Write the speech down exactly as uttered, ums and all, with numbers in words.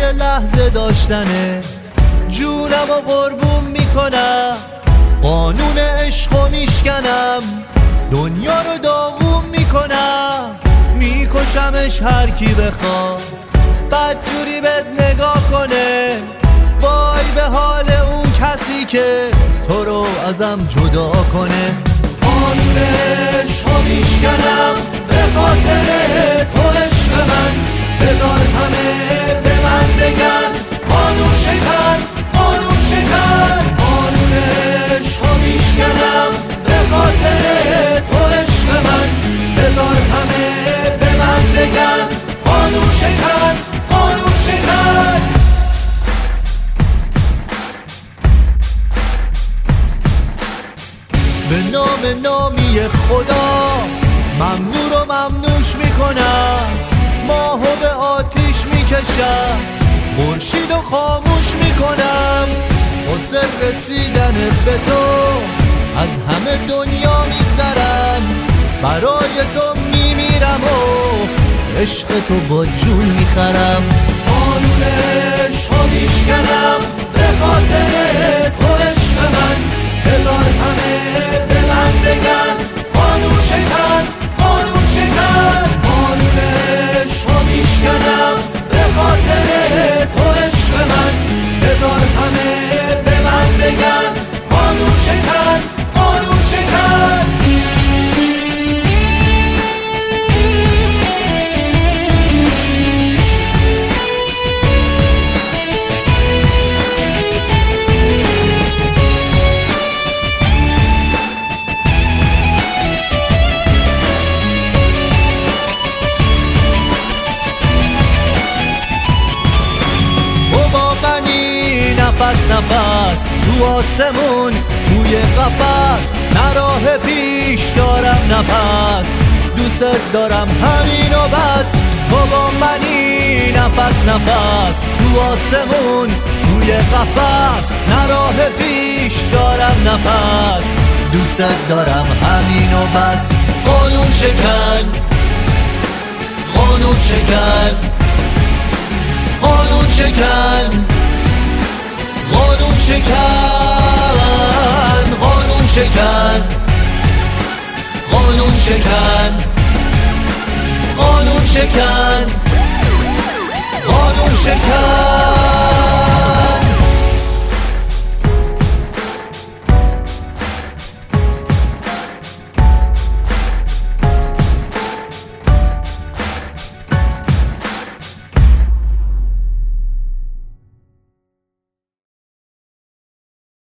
لحظه داشتنت جونم و قربون میکنم، قانون عشقو میشکنم، دنیا رو داغون میکنم، میکشمش هر کی بخواد بدجوری بهت نگاه کنه. وای به حال اون کسی که تو رو ازم جدا کنه. قانون عشقو میشکنم به خاطر تو عشق من، بذار همه به من بگن قانون شکن، قانون شکن. قانون عشقو میشکنم به خاطر تو عشق من، بذار همه به من بگن قانون شکن، قانون شکن. به نام نامی خدا ممنون و ممنوش میکنم، ماهو به آتیش میکشم، خورشید و خاموش میکنم. واسه رسیدن به تو از همه دنیا میگذرم، برای تو میمیرم و عشق تو با جون میخرم. قانون عشقو میشکنم به خاطر تو عشق من، بذار همه به من بگن قانون شکن، قانون شکن. قانون عشقو میشکنم به خاطر تو عشق من، بذار همه به من بگن قانون شکن، قانون شکن. نفس نفس تو آسمون توی قفس، نه راه پیش دارم نفس، دوست دارم همین و بس. تو با منی نفس نفس تو آسمون توی قفس، نه راه پیش دارم نفس، دوست دارم همین و بس. قانون شکن، قانون شکن، قانون شکن، قانون شکن، قانون شکن، قانون شکن، قانون شکن.